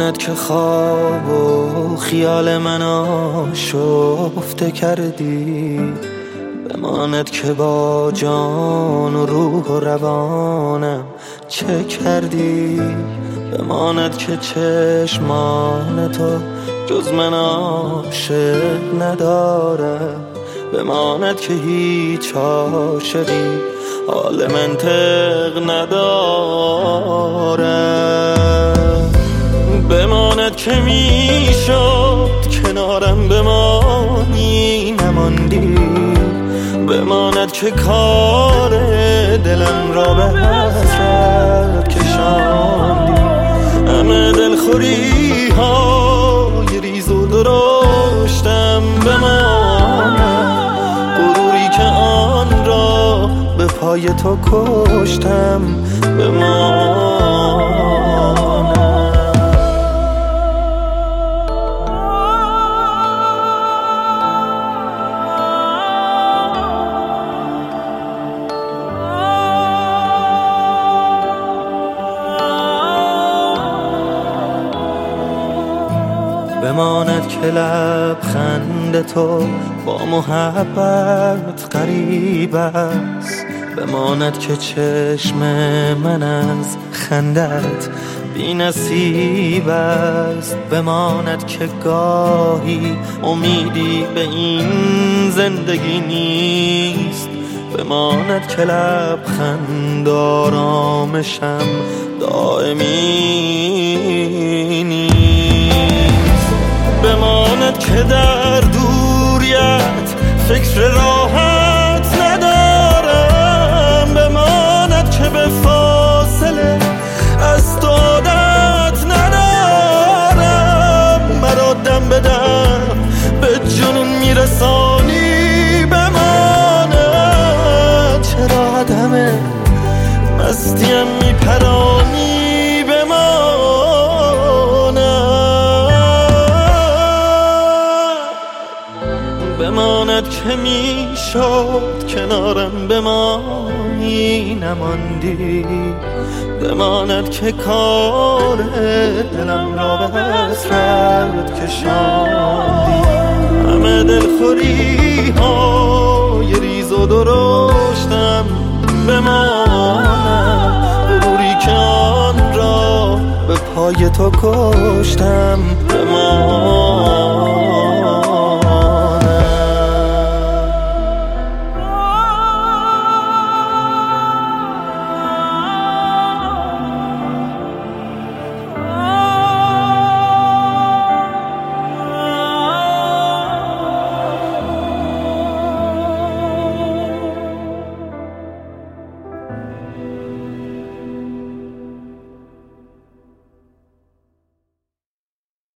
بماند که خواب و خیال من آشفته کردی، بماند که با جان و روح و روانم چه کردی، بماند که چشمان تو جز من عاشق نداره، بماند که هیچ عاشقی حال منطق نداره، بماند که میشد کنارم بمانی نماندی، بماند که کار دلم را به حسرت کشاندی، همه دلخوری های ریز و درشتم بماند، غروری که آن را به پای تو کشتم بماند. بماند که لبخند تو با محبت غریب است، بماند که چشم من از خندت بی نصیب است، بماند که گاهی امیدی به این زندگی نیست، بماند که لبخند آرامشم دائمی نیست، بماند که در دوریت فکر راحت ندارم، بماند که به فاصله از تو عادت ندارم، مرا دم به دم به جنون میرسانی، بماند چرا همه مستیم میپرانی، بماند که میشد کنارم بمانی نماندی، بماند که کار دلم را به حسرت کشاندی، همه دلخوری های ریز و درشتم بماند، غروری که آن را به پای تو کشتم بماند.